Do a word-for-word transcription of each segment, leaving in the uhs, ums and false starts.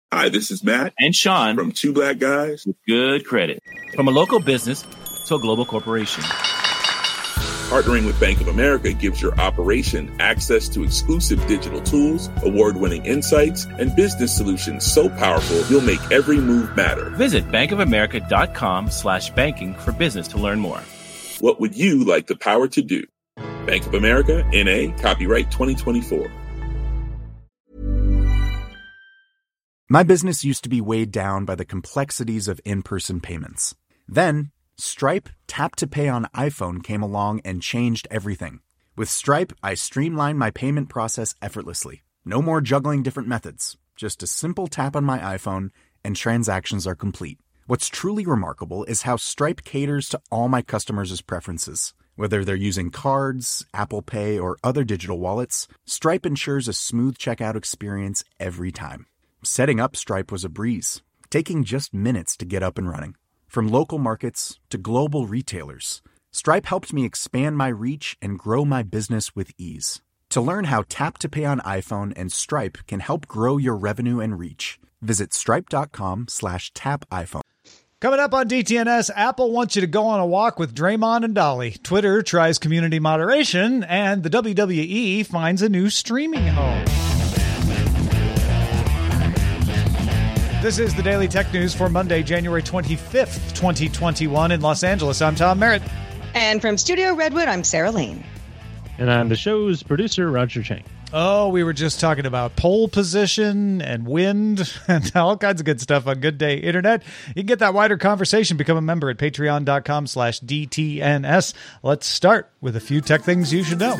Hi, this is Matt and Sean from Two Black Guys with Good Credit. From a local business to a global corporation. Partnering with Bank of America gives your operation access to exclusive digital tools, award-winning insights, and business solutions so powerful you'll make every move matter. Visit bankofamerica.com slash banking for business to learn more. What would you like the power to do? Bank of America, N A, copyright twenty twenty-four. My business used to be weighed down by the complexities of in-person payments. Then, Stripe Tap to Pay on iPhone came along and changed everything. With Stripe, I streamlined my payment process effortlessly. No more juggling different methods. Just a simple tap on my iPhone and transactions are complete. What's truly remarkable is how Stripe caters to all my customers' preferences. Whether they're using cards, Apple Pay, or other digital wallets, Stripe ensures a smooth checkout experience every time. Setting up Stripe was a breeze, taking just minutes to get up and running. From local markets to global retailers, Stripe helped me expand my reach and grow my business with ease. To learn how Tap to Pay on iPhone and Stripe can help grow your revenue and reach, visit stripe.com slash tap iPhone. Coming up on D T N S, Apple wants you to go on a walk with Draymond and Dolly. Twitter tries community moderation, and the W W E finds a new streaming home. This is the Daily Tech News for Monday, January twenty-fifth, twenty twenty-one in Los Angeles. I'm Tom Merritt. And from Studio Redwood, I'm Sarah Lane. And I'm the show's producer, Roger Chang. Oh, we were just talking about pole position and wind and all kinds of good stuff on Good Day Internet. You can get that wider conversation. Become a member at patreon.com slash DTNS. Let's start with a few tech things you should know.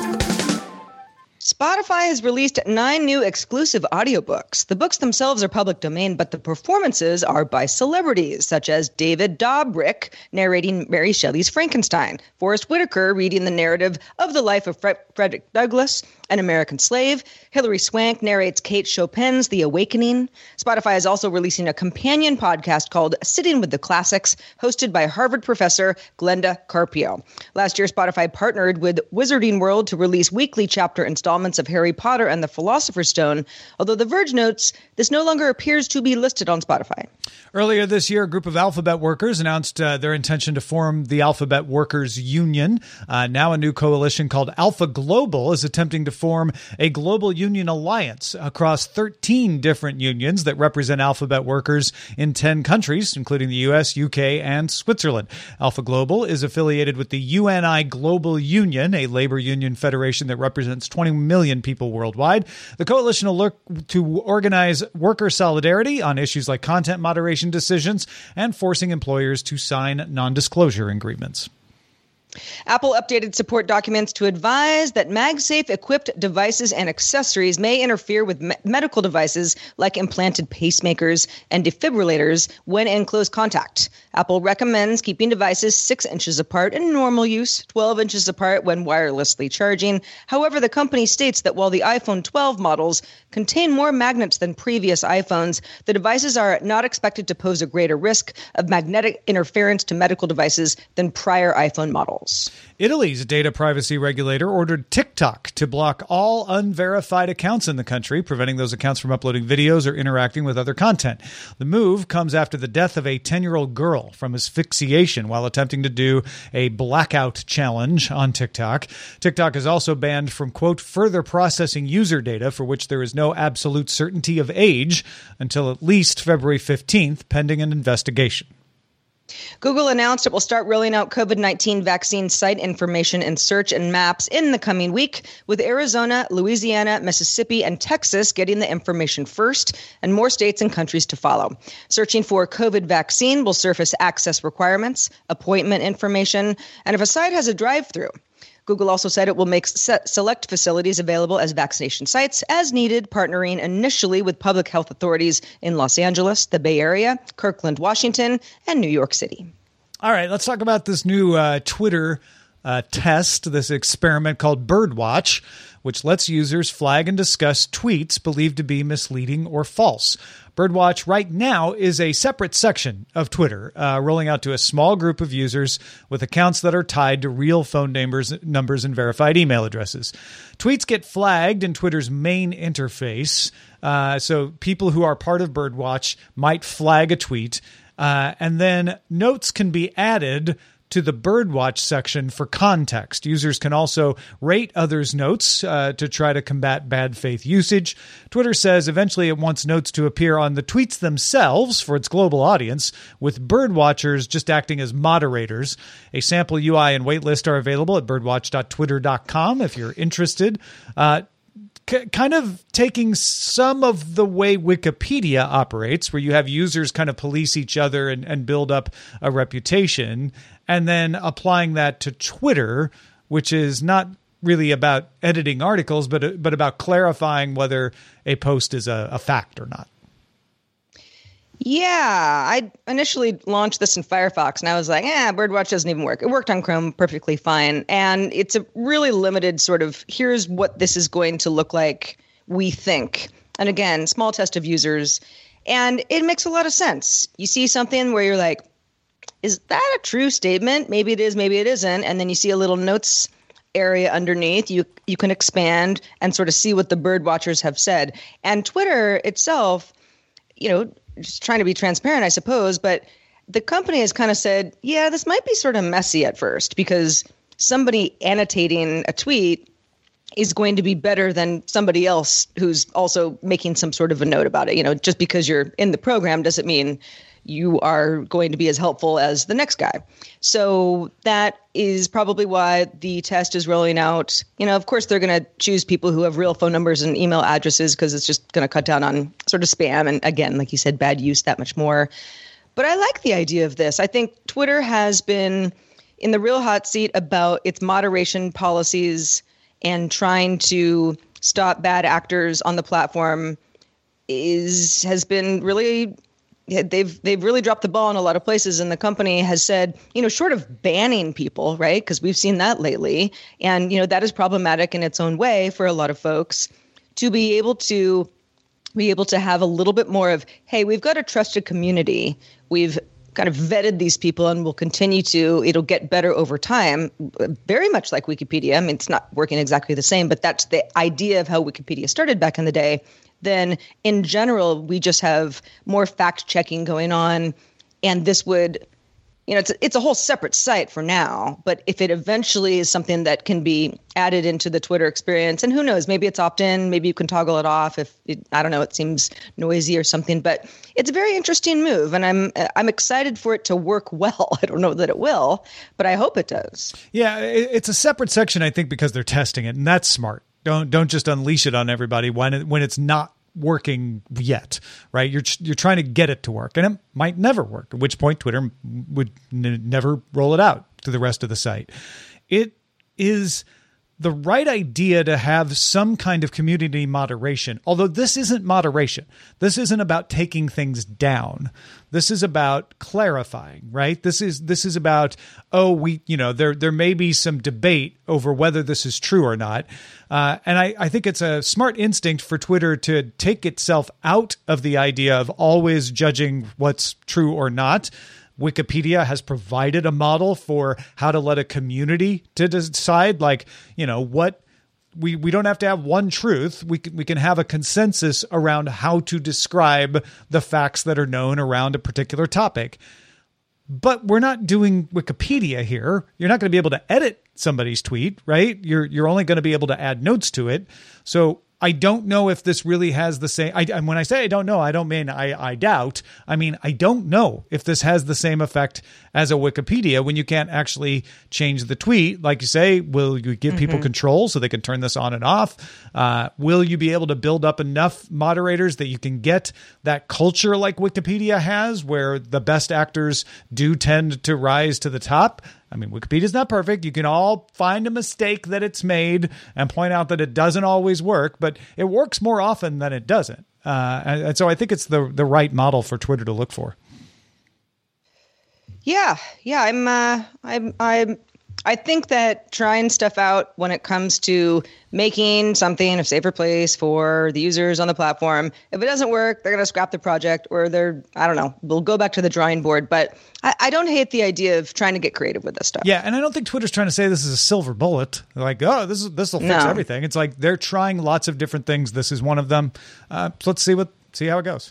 Spotify has released nine new exclusive audiobooks. The books themselves are public domain, but the performances are by celebrities, such as David Dobrik narrating Mary Shelley's Frankenstein, Forrest Whitaker reading the narrative of the life of Fre- Frederick Douglass, an American slave. Hilary Swank narrates Kate Chopin's The Awakening. Spotify is also releasing a companion podcast called Sitting with the Classics, hosted by Harvard professor Glenda Carpio. Last year, Spotify partnered with Wizarding World to release weekly chapter installments of Harry Potter and the Philosopher's Stone, although The Verge notes this no longer appears to be listed on Spotify. Earlier this year, a group of Alphabet workers announced uh, their intention to form the Alphabet Workers Union. Uh, now a new coalition called Alpha Global is attempting to form a global union alliance across thirteen different unions that represent Alphabet workers in ten countries, including the U S, U K, and Switzerland. Alpha Global is affiliated with the U N I Global Union, a labor union federation that represents twenty million people worldwide. The coalition will look to organize worker solidarity on issues like content moderation decisions and forcing employers to sign non-disclosure agreements. Apple updated support documents to advise that MagSafe-equipped devices and accessories may interfere with me- medical devices like implanted pacemakers and defibrillators when in close contact. Apple recommends keeping devices six inches apart in normal use, twelve inches apart when wirelessly charging. However, the company states that while the iPhone twelve models contain more magnets than previous iPhones, the devices are not expected to pose a greater risk of magnetic interference to medical devices than prior iPhone models. Italy's data privacy regulator ordered TikTok to block all unverified accounts in the country, preventing those accounts from uploading videos or interacting with other content. The move comes after the death of a ten-year-old girl from asphyxiation while attempting to do a blackout challenge on TikTok. TikTok is also banned from, quote, further processing user data for which there is no absolute certainty of age until at least February fifteenth, pending an investigation. Google announced it will start rolling out COVID nineteen vaccine site information in search and maps in the coming week, with Arizona, Louisiana, Mississippi, and Texas getting the information first, and more states and countries to follow. Searching for COVID vaccine will surface access requirements, appointment information, and if a site has a drive-through. Google also said it will make select facilities available as vaccination sites as needed, partnering initially with public health authorities in Los Angeles, the Bay Area, Kirkland, Washington, and New York City. All right, let's talk about this new uh, Twitter uh, test, this experiment called Birdwatch, which lets users flag and discuss tweets believed to be misleading or false. Birdwatch right now is a separate section of Twitter, uh, rolling out to a small group of users with accounts that are tied to real phone numbers, numbers and verified email addresses. Tweets get flagged in Twitter's main interface. Uh, so people who are part of Birdwatch might flag a tweet, uh, and then notes can be added to the Birdwatch section for context. Users can also rate others' notes uh, to try to combat bad faith usage. Twitter says eventually it wants notes to appear on the tweets themselves for its global audience, with Birdwatchers just acting as moderators. A sample U I and waitlist are available at birdwatch dot twitter dot com if you're interested. Uh, k- kind of taking some of the way Wikipedia operates, where you have users kind of police each other and, and build up a reputation, and then applying that to Twitter, which is not really about editing articles, but but about clarifying whether a post is a, a fact or not. Yeah, I initially launched this in Firefox, and I was like, eh, Birdwatch doesn't even work. It worked on Chrome perfectly fine, and it's a really limited sort of, here's what this is going to look like, we think. And again, small test of users, and it makes a lot of sense. You see something where you're like, is that a true statement? Maybe it is, maybe it isn't. And then you see a little notes area underneath. You you can expand and sort of see what the bird watchers have said. And Twitter itself, you know, just trying to be transparent, I suppose, but the company has kind of said, yeah, this might be sort of messy at first because somebody annotating a tweet is going to be better than somebody else who's also making some sort of a note about it. You know, just because you're in the program doesn't mean you are going to be as helpful as the next guy. So that is probably why the test is rolling out. You know, of course, they're going to choose people who have real phone numbers and email addresses because it's just going to cut down on sort of spam. And again, like you said, bad use that much more. But I like the idea of this. I think Twitter has been in the real hot seat about its moderation policies and trying to stop bad actors on the platform is has been really... They've they've really dropped the ball in a lot of places, and the company has said, you know, short of banning people, right? Because we've seen that lately, and you know that is problematic in its own way for a lot of folks. To be able to be able to have a little bit more of, hey, we've got a trusted community, we've kind of vetted these people, and we'll continue to. It'll get better over time, very much like Wikipedia. I mean, it's not working exactly the same, but that's the idea of how Wikipedia started back in the day. Then in general, we just have more fact checking going on. And this would, you know, it's, it's a whole separate site for now. But if it eventually is something that can be added into the Twitter experience, and who knows, maybe it's opt in, maybe you can toggle it off if, it, I don't know, it seems noisy or something. But it's a very interesting move. And I'm I'm excited for it to work well. I don't know that it will, but I hope it does. Yeah, it's a separate section, I think, because they're testing it. And that's smart. Don't don't just unleash it on everybody when it, when it's not working yet, right? You're you're trying to get it to work, and it might never work, at which point Twitter would n- never roll it out to the rest of the site. It is the right idea to have some kind of community moderation, although this isn't moderation. This isn't about taking things down. This is about clarifying, right? This is this is about, oh, we, you know, there there may be some debate over whether this is true or not. Uh, and I, I think it's a smart instinct for Twitter to take itself out of the idea of always judging what's true or not. Wikipedia has provided a model for how to let a community to decide, like, you know, what we, we don't have to have one truth. We can, we can have a consensus around how to describe the facts that are known around a particular topic. But we're not doing Wikipedia here. You're not going to be able to edit somebody's tweet, right? You're, you're only going to be able to add notes to it. So I don't know if this really has the same, I, and when I say I don't know, I don't mean I, I doubt. I mean, I don't know if this has the same effect as a Wikipedia when you can't actually change the tweet. Like you say, will you give mm-hmm. people control so they can turn this on and off? Uh, will you be able to build up enough moderators that you can get that culture like Wikipedia has, where the best actors do tend to rise to the top? I mean, Wikipedia is not perfect. You can all find a mistake that it's made and point out that it doesn't always work, but it works more often than it doesn't. Uh, and, and so I think it's the the right model for Twitter to look for. Yeah, yeah, I'm, uh, I'm, I'm, I think that trying stuff out when it comes to making something a safer place for the users on the platform, if it doesn't work, they're going to scrap the project, or they're, I don't know, we'll go back to the drawing board. But I, I don't hate the idea of trying to get creative with this stuff. Yeah, and I don't think Twitter's trying to say this is a silver bullet. Like, oh, this is this will fix No. everything. It's like they're trying lots of different things. This is one of them. Uh, so let's see what see how it goes.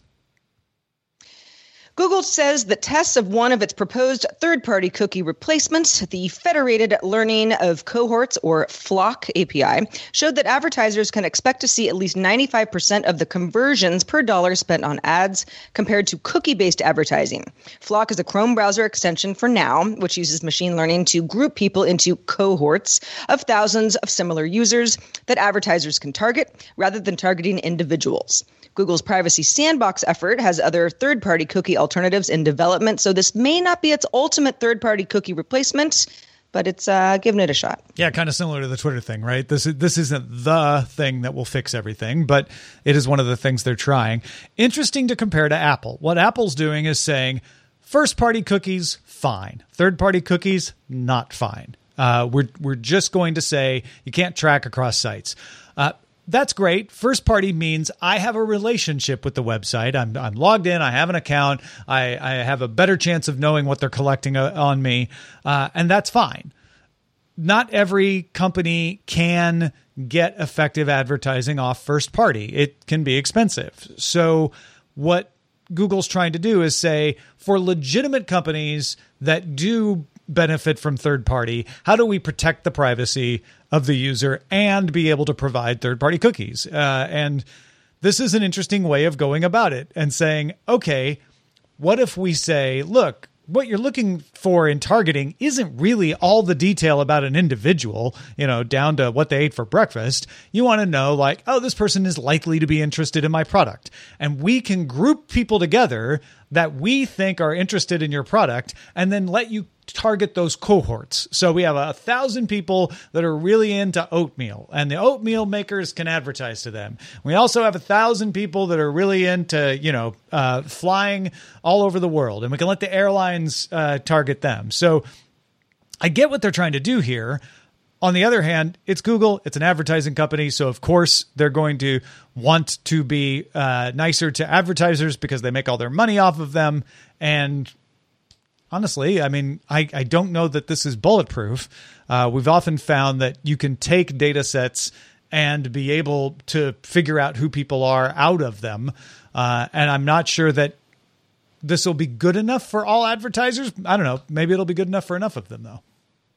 Google says that tests of one of its proposed third-party cookie replacements, the Federated Learning of Cohorts, or FLoC A P I, showed that advertisers can expect to see at least ninety-five percent of the conversions per dollar spent on ads compared to cookie-based advertising. FLoC is a Chrome browser extension for Now, which uses machine learning to group people into cohorts of thousands of similar users that advertisers can target, rather than targeting individuals. Google's Privacy Sandbox effort has other third-party cookie alternatives in development, so this may not be its ultimate third-party cookie replacement, but it's uh, giving it a shot. Yeah, kind of similar to the Twitter thing, right? This is, this isn't the thing that will fix everything, but it is one of the things they're trying. Interesting to compare to Apple. What Apple's doing is saying, first-party cookies, fine. Third-party cookies, not fine. Uh, we're we're just going to say you can't track across sites. Uh, That's great. First party means I have a relationship with the website. I'm I'm logged in. I have an account. I, I have a better chance of knowing what they're collecting on me. Uh, and that's fine. Not every company can get effective advertising off first party. It can be expensive. So what Google's trying to do is say, for legitimate companies that do benefit from third party, how do we protect the privacy of the user and be able to provide third party cookies? Uh, and this is an interesting way of going about it and saying, okay, what if we say, look, what you're looking for in targeting isn't really all the detail about an individual, you know, down to what they ate for breakfast. You want to know, like, oh, this person is likely to be interested in my product. And we can group people together that we think are interested in your product and then let you target those cohorts. So we have a thousand people that are really into oatmeal, and the oatmeal makers can advertise to them. We also have a thousand people that are really into, you know, uh, flying all over the world, and we can let the airlines uh, target them. So I get what they're trying to do here. On the other hand, it's Google. It's an advertising company. So, of course, they're going to want to be uh, nicer to advertisers because they make all their money off of them. And honestly, I mean, I, I don't know that this is bulletproof. Uh, we've often found that you can take data sets and be able to figure out who people are out of them. Uh, and I'm not sure that this will be good enough for all advertisers. I don't know. Maybe it'll be good enough for enough of them, though.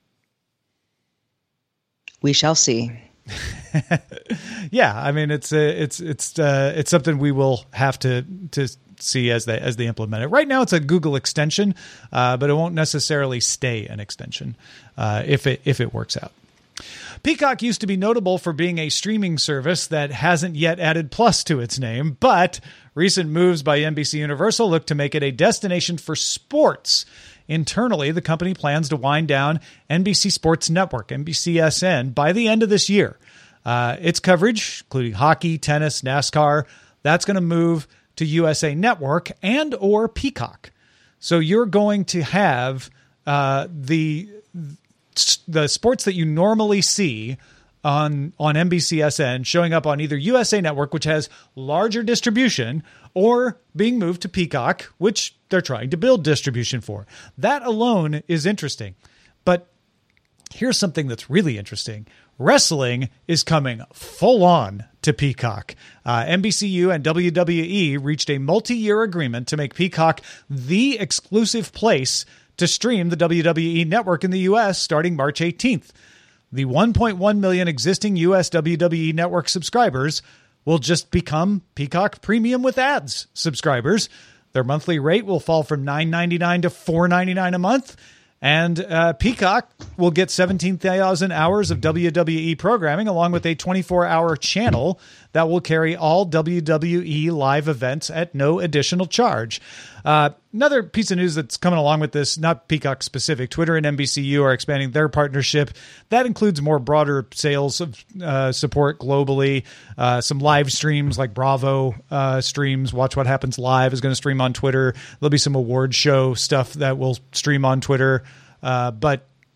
We shall see. Yeah, I mean, it's a, it's it's uh, it's something we will have to to see as they as they implement it. Right now, it's a Google extension, uh, but it won't necessarily stay an extension uh, if it if it works out. Peacock used to be notable for being a streaming service that hasn't yet added Plus to its name, but recent moves by N B C Universal look to make it a destination for sports. Internally, the company plans to wind down N B C Sports Network, N B C S N, by the end of this year. Uh, its coverage, including hockey, tennis, NASCAR, that's going to move to U S A Network and or Peacock. So you're going to have uh, the the sports that you normally see on on N B C S N showing up on either U S A Network, which has larger distribution, or being moved to Peacock, which they're trying to build distribution for. That alone is interesting. But here's something that's really interesting. Wrestling is coming full on to Peacock. Uh, N B C U and W W E reached a multi-year agreement to make Peacock the exclusive place to stream the W W E network in the U S starting March eighteenth. The one point one million existing U S W W E network subscribers will just become Peacock Premium with Ads subscribers. Their monthly rate will fall from nine ninety-nine to four ninety-nine a month. And uh, Peacock will get seventeen thousand hours of W W E programming, along with a twenty-four hour channel that will carry all W W E live events at no additional charge. Uh, another piece of news that's coming along with this, not Peacock specific, Twitter and N B C U are expanding their partnership. That includes more broader sales of, uh, support globally, uh, some live streams like Bravo uh, streams. Watch What Happens Live is going to stream on Twitter. There'll be some award show stuff that will stream on Twitter. Uh, but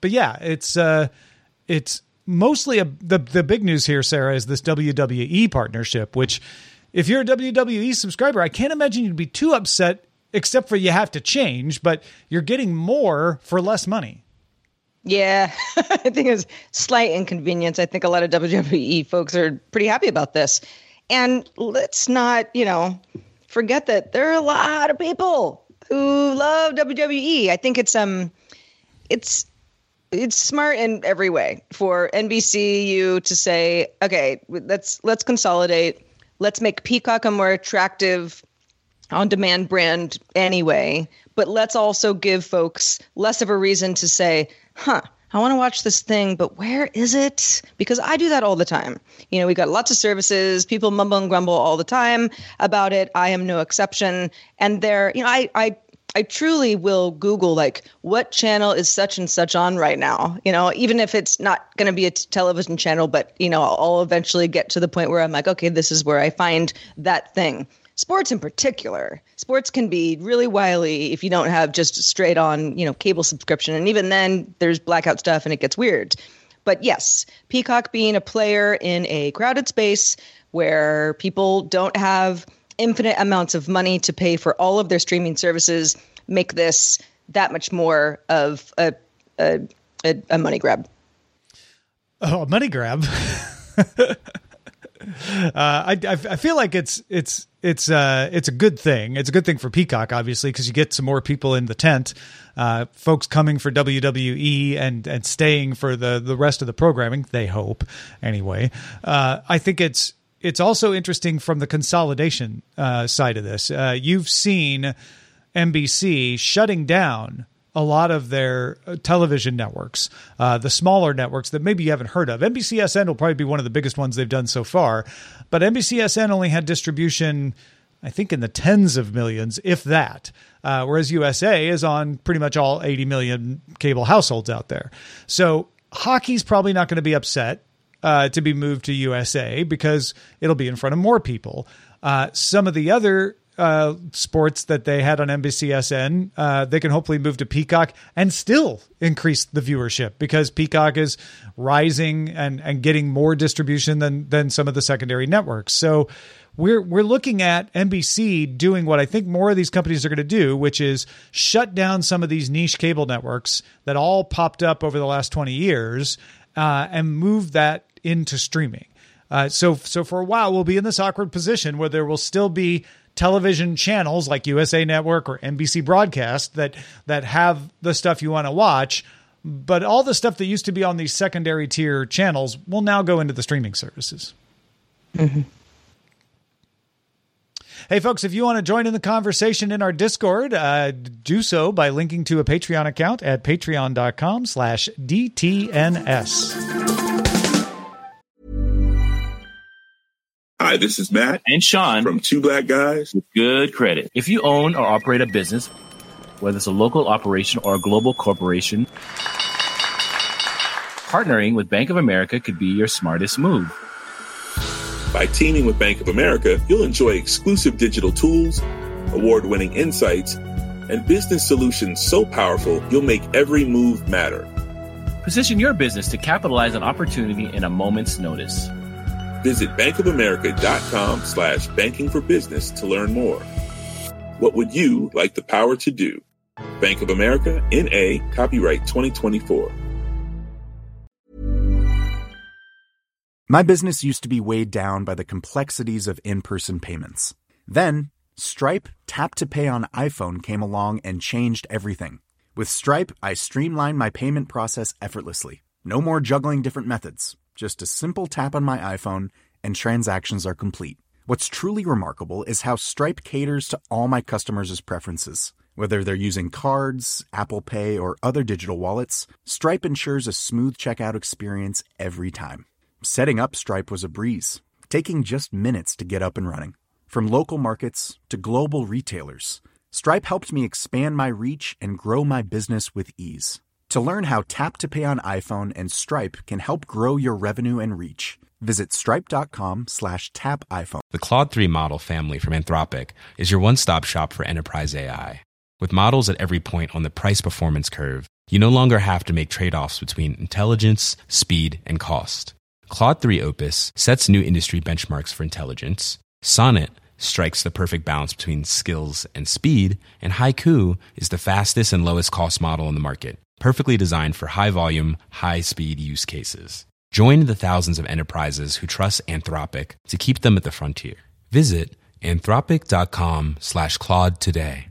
but yeah, it's uh, it's mostly a, the the big news here, Sarah, is this W W E partnership. Which, if you're a W W E subscriber, I can't imagine you'd be too upset, except for you have to change, but you're getting more for less money. Yeah, I think it's slight inconvenience. I think a lot of W W E folks are pretty happy about this. And let's not, you know, forget that there are a lot of people who love W W E. I think it's um, it's it's smart in every way for N B C U to say, okay, let's let's consolidate. Let's make Peacock a more attractive on-demand brand anyway. But let's also give folks less of a reason to say, huh, I want to watch this thing, but where is it? Because I do that all the time. You know, we got lots of services. People mumble and grumble all the time about it. I am no exception. And there, you know, I, I, I truly will Google, like, what channel is such and such on right now? You know, even if it's not going to be a t- television channel, but, you know, I'll, I'll eventually get to the point where I'm like, okay, this is where I find that thing. Sports in particular, sports can be really wily if you don't have just straight on, you know, cable subscription. And even then there's blackout stuff and it gets weird. But yes, Peacock being a player in a crowded space where people don't have infinite amounts of money to pay for all of their streaming services make this that much more of a, a, a, a money grab. Oh, a money grab. Uh, I, I feel like it's it's it's uh it's a good thing. It's a good thing for Peacock, obviously, because you get some more people in the tent, uh, folks coming for W W E and and staying for the the rest of the programming. They hope, anyway. Uh, I think it's it's also interesting from the consolidation uh, side of this. Uh, you've seen N B C shutting down a lot of their television networks, uh, the smaller networks that maybe you haven't heard of. N B C S N will probably be one of the biggest ones they've done so far, but N B C S N only had distribution, I think, in the tens of millions, if that, uh, whereas U S A is on pretty much all eighty million cable households out there. So hockey's probably not going to be upset uh, to be moved to U S A because it'll be in front of more people. Uh, some of the other Uh, sports that they had on N B C S N, uh, they can hopefully move to Peacock and still increase the viewership because Peacock is rising and, and getting more distribution than than some of the secondary networks. So we're we're looking at N B C doing what I think more of these companies are going to do, which is shut down some of these niche cable networks that all popped up over the last twenty years uh, and move that into streaming. Uh, so so for a while, we'll be in this awkward position where there will still be television channels like U S A Network or N B C Broadcast that that have the stuff you want to watch, but all the stuff that used to be on these secondary tier channels will now go into the streaming services. Mm-hmm. Hey, folks, if you want to join in the conversation in our Discord, uh, do so by linking to a Patreon account at patreon.com slash DTNS. Hi, this is Matt and Sean from Two Black Guys with Good Credit. If you own or operate a business, whether it's a local operation or a global corporation, partnering with Bank of America could be your smartest move. By teaming with Bank of America, you'll enjoy exclusive digital tools, award-winning insights, and business solutions so powerful you'll make every move matter. Position your business to capitalize on opportunity in a moment's notice. Visit bankofamerica.com slash banking for business to learn more. What would you like the power to do? Bank of America, N A, copyright twenty twenty-four. My business used to be weighed down by the complexities of in-person payments. Then, Stripe Tap to Pay on iPhone came along and changed everything. With Stripe, I streamlined my payment process effortlessly. No more juggling different methods. Just a simple tap on my iPhone and transactions are complete. What's truly remarkable is how Stripe caters to all my customers' preferences. Whether they're using cards, Apple Pay, or other digital wallets, Stripe ensures a smooth checkout experience every time. Setting up Stripe was a breeze, taking just minutes to get up and running. From local markets to global retailers, Stripe helped me expand my reach and grow my business with ease. To learn how Tap to Pay on iPhone and Stripe can help grow your revenue and reach, visit stripe.com slash tap iPhone. The Claude three model family from Anthropic is your one-stop shop for enterprise A I. With models at every point on the price-performance curve, you no longer have to make trade-offs between intelligence, speed, and cost. Claude three Opus sets new industry benchmarks for intelligence. Sonnet strikes the perfect balance between skills and speed. And Haiku is the fastest and lowest cost model in the market, perfectly designed for high-volume, high-speed use cases. Join the thousands of enterprises who trust Anthropic to keep them at the frontier. Visit anthropic.com slash Claude today.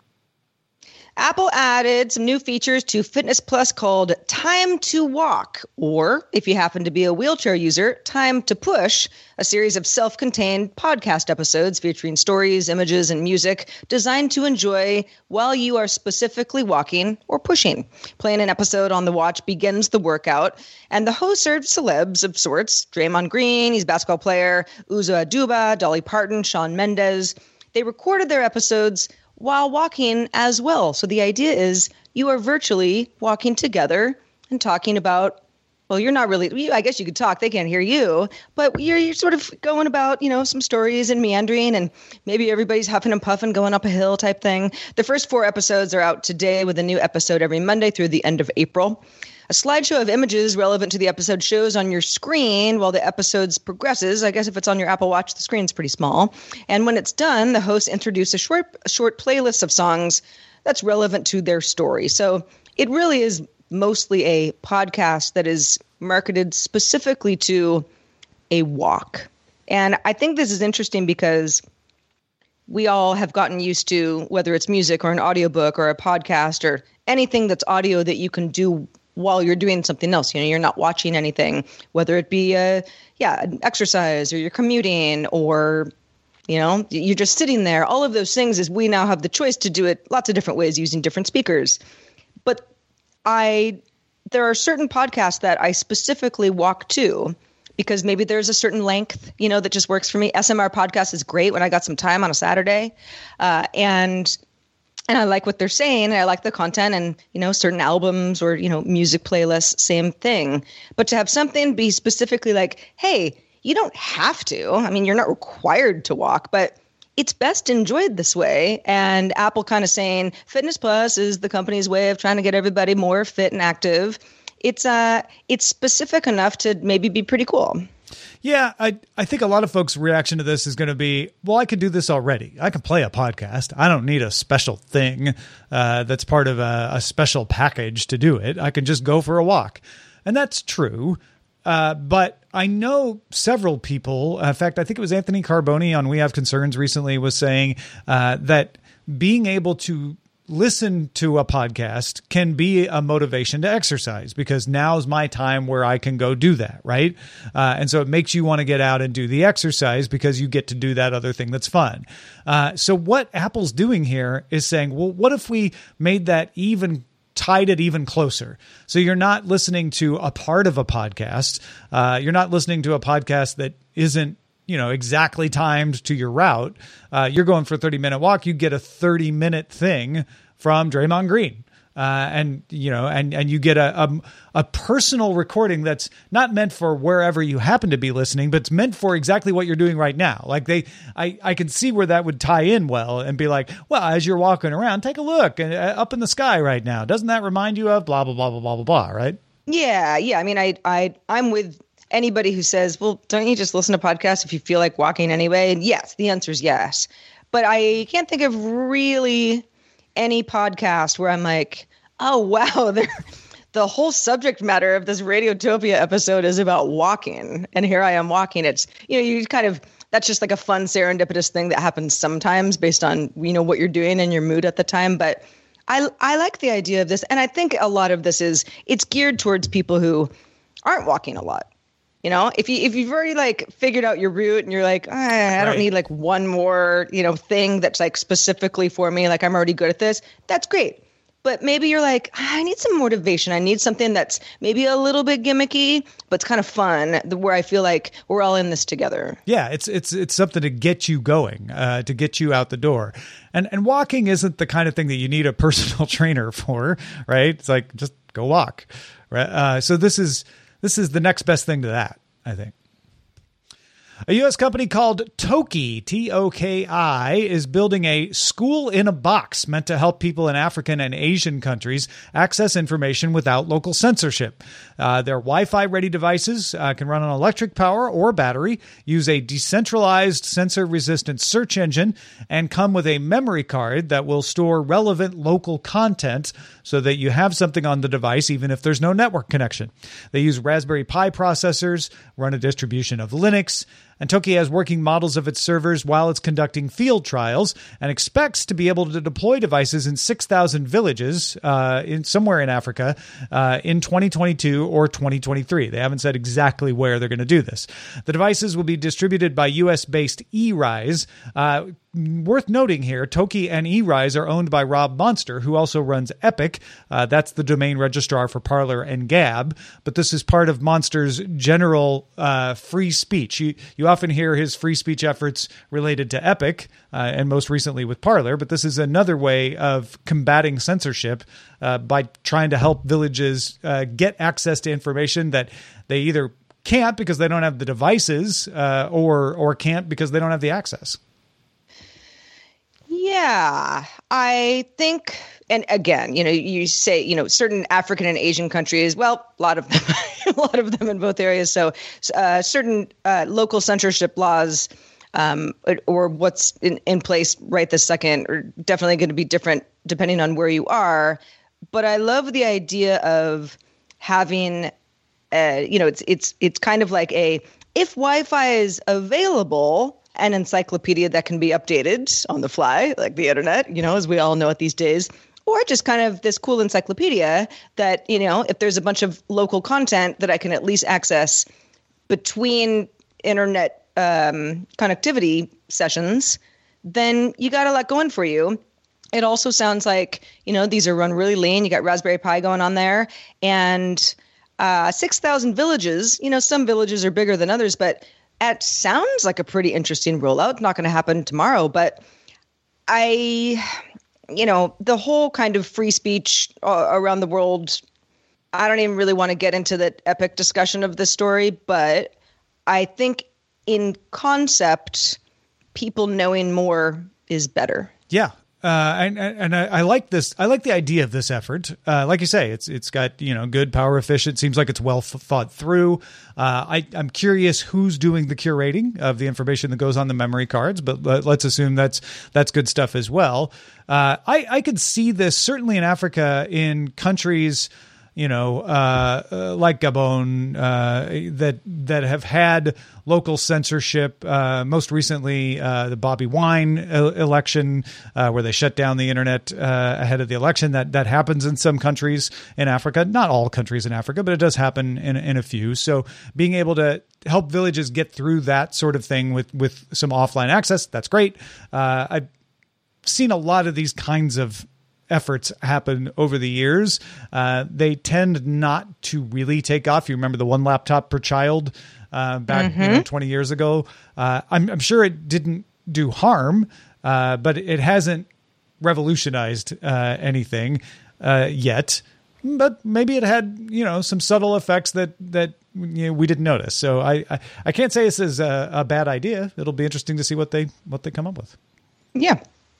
Apple added some new features to Fitness Plus called Time to Walk, or if you happen to be a wheelchair user, Time to Push, a series of self-contained podcast episodes featuring stories, images, and music designed to enjoy while you are specifically walking or pushing. Playing an episode on the watch begins the workout, and the hosts are celebs of sorts. Draymond Green, he's a basketball player, Uzo Aduba, Dolly Parton, Shawn Mendes. They recorded their episodes while walking as well. So the idea is you are virtually walking together and talking about, well, you're not really, I guess you could talk, they can't hear you, but you're, you're sort of going about, you know, some stories and meandering, and maybe everybody's huffing and puffing, going up a hill type thing. The first four episodes are out today, with a new episode every Monday through the end of April. A slideshow of images relevant to the episode shows on your screen while the episode progresses. I guess if it's on your Apple Watch, the screen's pretty small. And when it's done, the hosts introduce a short, a short playlist of songs that's relevant to their story. So it really is mostly a podcast that is marketed specifically to a walk. And I think this is interesting because we all have gotten used to, whether it's music or an audiobook or a podcast or anything that's audio that you can do while you're doing something else. You know, you're not watching anything, whether it be a, yeah, an exercise, or you're commuting, or, you know, you're just sitting there. All of those things is we now have the choice to do it lots of different ways using different speakers. But I, there are certain podcasts that I specifically walk to because maybe there's a certain length, you know, that just works for me. S M R podcast is great when I got some time on a Saturday. Uh, and And I like what they're saying, and I like the content, and, you know, certain albums or, you know, music playlists, same thing. But to have something be specifically like, hey, you don't have to. I mean, you're not required to walk, but it's best enjoyed this way. And Apple kind of saying Fitness Plus is the company's way of trying to get everybody more fit and active. It's uh, it's specific enough to maybe be pretty cool. Yeah, I I think a lot of folks' reaction to this is going to be, well, I could do this already. I can play a podcast. I don't need a special thing uh, that's part of a, a special package to do it. I can just go for a walk. And that's true. Uh, but I know several people, in fact, I think it was Anthony Carboni on We Have Concerns recently was saying uh, that being able to listen to a podcast can be a motivation to exercise, because now's my time where I can go do that, right? Uh, and so it makes you want to get out and do the exercise because you get to do that other thing that's fun. Uh, so what Apple's doing here is saying, well, what if we made that even tied it even closer? So you're not listening to a part of a podcast. Uh, you're not listening to a podcast that isn't, you know, exactly timed to your route. Uh, you're going for a thirty minute walk. You get a thirty minute thing from Draymond Green. Uh, and, you know, and, and you get a, a, a personal recording that's not meant for wherever you happen to be listening, but it's meant for exactly what you're doing right now. Like they, I, I can see where that would tie in well and be like, well, as you're walking around, take a look and uh, up in the sky right now. Doesn't that remind you of blah, blah, blah, blah, blah, blah, blah, right? Yeah. Yeah. I mean, I, I, I'm with anybody who says, well, don't you just listen to podcasts if you feel like walking anyway? And yes, the answer is yes. But I can't think of really any podcast where I'm like, oh, wow, the whole subject matter of this Radiotopia episode is about walking. And here I am walking. It's, you know, you kind of, that's just like a fun serendipitous thing that happens sometimes based on, you know, what you're doing and your mood at the time. But I, I like the idea of this. And I think a lot of this is, it's geared towards people who aren't walking a lot. You know, if you, if you've already like figured out your route and you're like, ah, I don't right. need like one more, you know, thing that's like specifically for me, like I'm already good at this. That's great. But maybe you're like, I need some motivation. I need something that's maybe a little bit gimmicky, but it's kind of fun, where I feel like we're all in this together. Yeah, it's it's it's something to get you going, uh, to get you out the door. And and walking isn't the kind of thing that you need a personal trainer for, right? It's like, just go walk. Right? Uh, so this is this is the next best thing to that, I think. A U S company called Toki, T O K I, is building a school in a box meant to help people in African and Asian countries access information without local censorship. Uh, their Wi-Fi ready devices uh, can run on electric power or battery, use a decentralized censor-resistant search engine, and come with a memory card that will store relevant local content so that you have something on the device even if there's no network connection. They use Raspberry Pi processors, run a distribution of Linux, and Toki has working models of its servers while it's conducting field trials and expects to be able to deploy devices in six thousand villages uh, in somewhere in Africa uh, in twenty twenty-two or twenty twenty-three. They haven't said exactly where they're going to do this. The devices will be distributed by U S-based eRise. Uh, worth noting here, Toki and eRise are owned by Rob Monster, who also runs Epic. Uh, that's the domain registrar for Parler and Gab. But this is part of Monster's general uh, free speech. You, you often hear his free speech efforts related to Epic, uh, and most recently with Parler. But this is another way of combating censorship uh, by trying to help villages uh, get access to information that they either can't because they don't have the devices uh, or or can't because they don't have the access. Yeah, I think, and again, you know, you say, you know, certain African and Asian countries, well, a lot of them, a lot of them in both areas. So uh, certain uh, local censorship laws um, or what's in, in place right this second are definitely going to be different depending on where you are. But I love the idea of having, uh, you know, it's it's it's kind of like a, if Wi-Fi is available, an encyclopedia that can be updated on the fly, like the internet, you know, as we all know it these days, or just kind of this cool encyclopedia that, you know, if there's a bunch of local content that I can at least access between internet um, connectivity sessions, then you got a lot going for you. It also sounds like, you know, these are run really lean. You got Raspberry Pi going on there, and uh, six thousand villages. You know, some villages are bigger than others, but it sounds like a pretty interesting rollout. Not going to happen tomorrow, but I, you know, the whole kind of free speech uh, around the world, I don't even really want to get into the epic discussion of this story, but I think in concept, people knowing more is better. Yeah. Uh, and and I, I like this. I like the idea of this effort. Uh, like you say, it's it's got, you know, good, power efficient. Seems like it's well f- thought through. Uh, I I'm curious who's doing the curating of the information that goes on the memory cards, but let, let's assume that's that's good stuff as well. Uh, I I could see this certainly in Africa, in countries, you know, uh, uh, like Gabon, uh, that that have had local censorship. Uh, most recently, uh, the Bobby Wine uh, election, uh, where they shut down the internet uh, ahead of the election. That that happens in some countries in Africa, not all countries in Africa, but it does happen in in a few. So being able to help villages get through that sort of thing with with some offline access, that's great. Uh, I've seen a lot of these kinds of efforts happen over the years. Uh, they tend not to really take off. You remember the one laptop per child uh, back mm-hmm. you know, twenty years ago. Uh, I'm, I'm sure it didn't do harm, uh, but it hasn't revolutionized uh, anything uh, yet. But maybe it had, you know, some subtle effects that that you know, we didn't notice. So I, I I can't say this is a, a bad idea. It'll be interesting to see what they what they come up with. Yeah.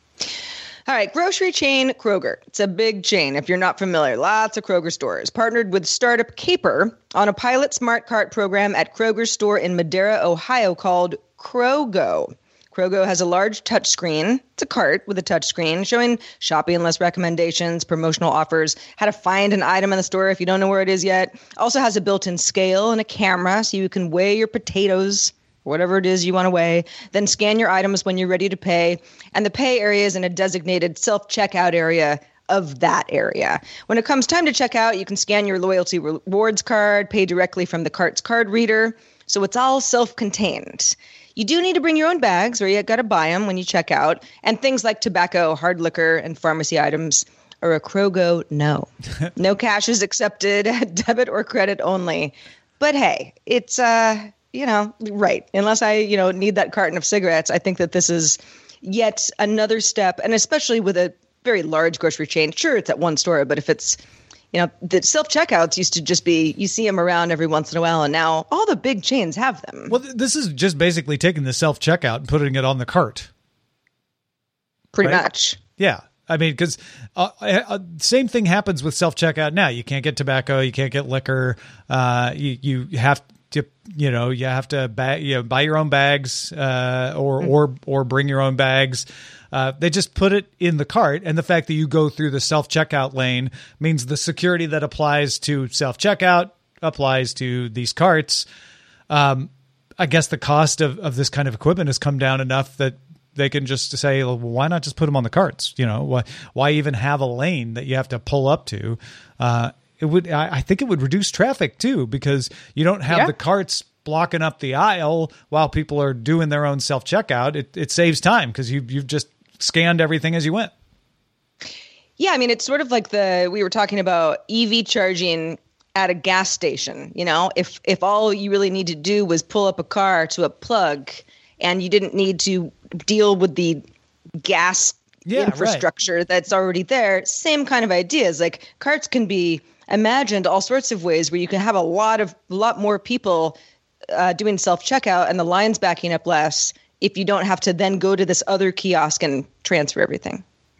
All right, grocery chain Kroger. It's a big chain, if you're not familiar. Lots of Kroger stores. Partnered with startup Caper on a pilot smart cart program at Kroger's store in Madera, Ohio called Krogo. Krogo has a large touchscreen. It's a cart with a touchscreen showing shopping list recommendations, promotional offers, how to find an item in the store if you don't know where it is yet. Also has a built-in scale and a camera so you can weigh your potatoes, whatever it is you want to weigh, then scan your items when you're ready to pay. And the pay area is in a designated self-checkout area of that area. When it comes time to check out, you can scan your loyalty rewards card, pay directly from the cart's card reader. So it's all self-contained. You do need to bring your own bags, or you got to buy them when you check out. And things like tobacco, hard liquor, and pharmacy items are a Krogo no. No cash is accepted, debit or credit only. But hey, it's... uh. You know, right. Unless I, you know, need that carton of cigarettes, I think that this is yet another step. And especially with a very large grocery chain, sure, it's at one store, but if it's, You know, the self-checkouts used to just be, you see them around every once in a while, and now all the big chains have them. Well, this is just basically taking the self-checkout and putting it on the cart. Pretty right? much. Yeah. I mean, because uh, uh, same thing happens with self-checkout now. You can't get tobacco. You can't get liquor. Uh, you, you have to, you know, you have to bag, you know, buy your own bags uh, or, mm-hmm. or, or bring your own bags. Uh, they just put it in the cart. And the fact that you go through the self-checkout lane means the security that applies to self-checkout applies to these carts. Um, I guess the cost of, of this kind of equipment has come down enough that they can just say, well, why not just put them on the carts? You know, why, why even have a lane that you have to pull up to? Uh, it would, I, I think it would reduce traffic too, because you don't have yeah. the carts blocking up the aisle while people are doing their own self-checkout. It, it saves time because you, you've just scanned everything as you went. Yeah. I mean, it's sort of like the, we were talking about E V charging at a gas station. You know, if, if all you really need to do was pull up a car to a plug and you didn't need to deal with the gas yeah, infrastructure right. that's already there. Same kind of ideas. Like carts can be imagined all sorts of ways where you can have a lot of a lot more people uh, doing self-checkout and the lines backing up less if you don't have to then go to this other kiosk and transfer everything.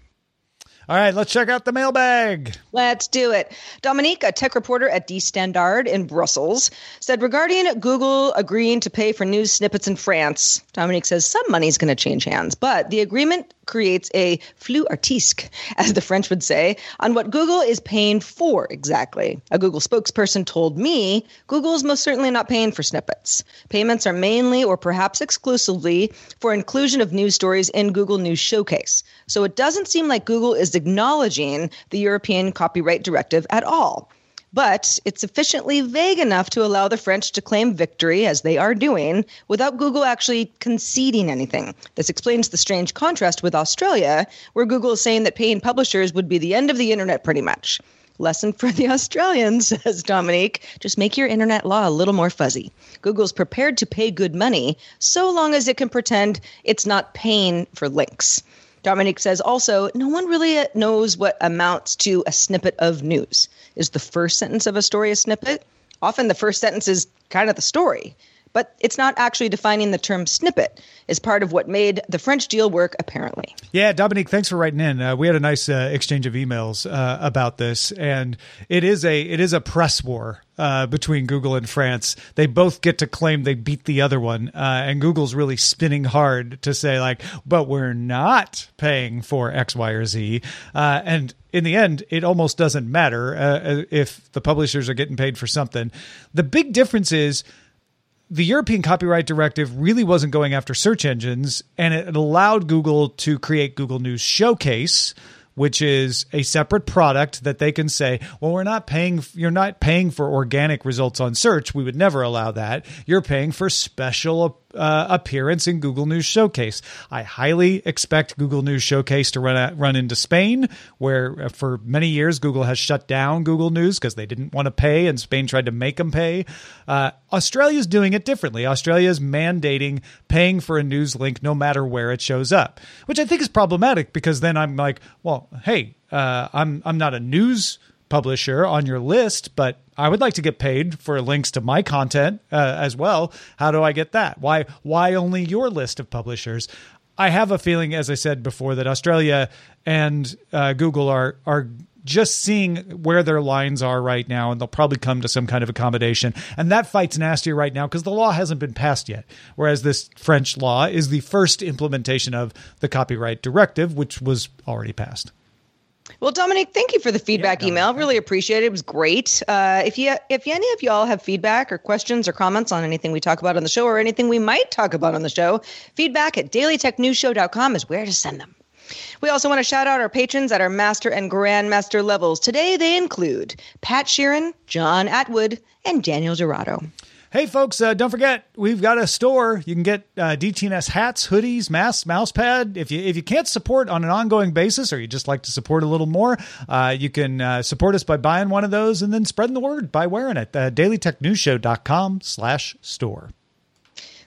All right, let's check out the mailbag. Let's do it. Dominique, a tech reporter at Die Standard in Brussels, said regarding Google agreeing to pay for news snippets in France, Dominique says some money's going to change hands, but the agreement creates a flux artistique, as the French would say, on what Google is paying for exactly. A Google spokesperson told me Google is most certainly not paying for snippets. Payments are mainly or perhaps exclusively for inclusion of news stories in Google News Showcase. So it doesn't seem like Google is acknowledging the European copyright directive at all. But it's sufficiently vague enough to allow the French to claim victory, as they are doing, without Google actually conceding anything. This explains the strange contrast with Australia, where Google is saying that paying publishers would be the end of the internet pretty much. Lesson for the Australians, says Dominique, just make your internet law a little more fuzzy. Google's prepared to pay good money so long as it can pretend it's not paying for links. Dominique says also, no one really knows what amounts to a snippet of news. Is the first sentence of a story a snippet? Often the first sentence is kind of the story, but it's not actually defining the term snippet as part of what made the French deal work, apparently. Yeah, Dominique, thanks for writing in. Uh, we had a nice uh, exchange of emails uh, about this, and it is a it is a press war uh, between Google and France. They both get to claim they beat the other one, uh, and Google's really spinning hard to say, like, but we're not paying for X, Y, or Z. Uh, and in the end, it almost doesn't matter uh, if the publishers are getting paid for something. The big difference is the European Copyright Directive really wasn't going after search engines, and it allowed Google to create Google News Showcase, which is a separate product that they can say, well, we're not paying, you're not paying for organic results on search. We would never allow that. You're paying for special uh, appearance in Google News Showcase. I highly expect Google News Showcase to run at, run into Spain, where for many years Google has shut down Google News because they didn't want to pay, and Spain tried to make them pay. Uh, Australia's doing it differently. Australia's mandating paying for a news link no matter where it shows up, which I think is problematic because then I'm like, well, hey, uh, I'm I'm not a news publisher on your list, but I would like to get paid for links to my content uh, as well. How do I get that? Why why only your list of publishers? I have a feeling, as I said before, that Australia and uh, Google are are just seeing where their lines are right now, and they'll probably come to some kind of accommodation. And that fight's nastier right now because the law hasn't been passed yet, whereas this French law is the first implementation of the copyright directive, which was already passed. Well, Dominique, thank you for the feedback yeah, email. Really appreciate it. It was great. Uh, if you, if any of y'all have feedback or questions or comments on anything we talk about on the show or anything we might talk about on the show, feedback at daily tech news show dot com is where to send them. We also want to shout out our patrons at our master and grandmaster levels. Today, they include Pat Sheeran, John Atwood, and Daniel Dorado. Hey, folks, uh, don't forget, we've got a store. You can get uh, D T N S hats, hoodies, masks, mousepad. If you if you can't support on an ongoing basis, or you just like to support a little more, uh, you can uh, support us by buying one of those and then spreading the word by wearing it. Uh, daily tech news show dot com slash store.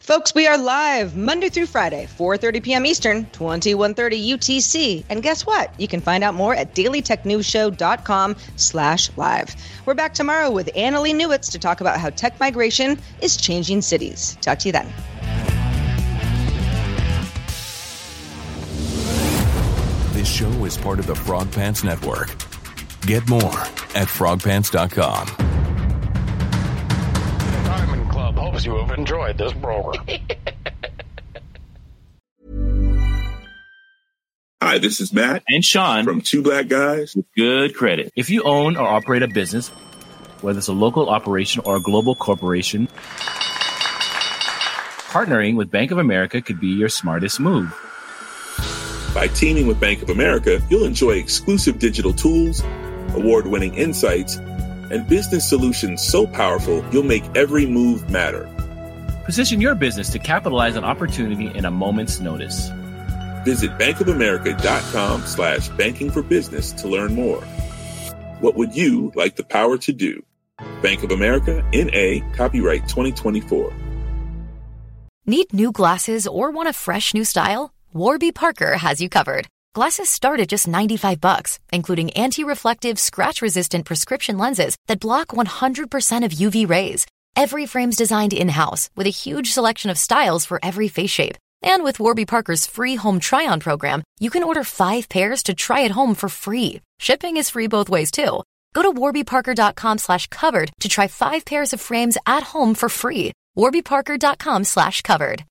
Folks, we are live Monday through Friday, four thirty p.m. Eastern, twenty-one thirty U T C. And guess what? You can find out more at dailytechnewsshow.com slash live. We're back tomorrow with Annalee Newitz to talk about how tech migration is changing cities. Talk to you then. This show is part of the Frog Pants Network. Get more at frog pants dot com. Diamond Club hopes you have enjoyed this program. Hi, this is Matt and Sean from Two Black Guys with Good Credit. If you own or operate a business, whether it's a local operation or a global corporation, partnering with Bank of America could be your smartest move. By teaming with Bank of America, you'll enjoy exclusive digital tools, award-winning insights, and business solutions so powerful you'll make every move matter. Position your business to capitalize on opportunity in a moment's notice. Visit bankofamerica.com slash banking for business to learn more. What would you like the power to do? Bank of America, N A, copyright twenty twenty-four. Need new glasses or want a fresh new style? Warby Parker has you covered. Glasses start at just ninety-five bucks, including anti-reflective, scratch-resistant prescription lenses that block one hundred percent of U V rays. Every frame's designed in-house with a huge selection of styles for every face shape. And with Warby Parker's free home try-on program, you can order five pairs to try at home for free. Shipping is free both ways, too. Go to warbyparker.com slash covered to try five pairs of frames at home for free. warbyparker.com slash covered.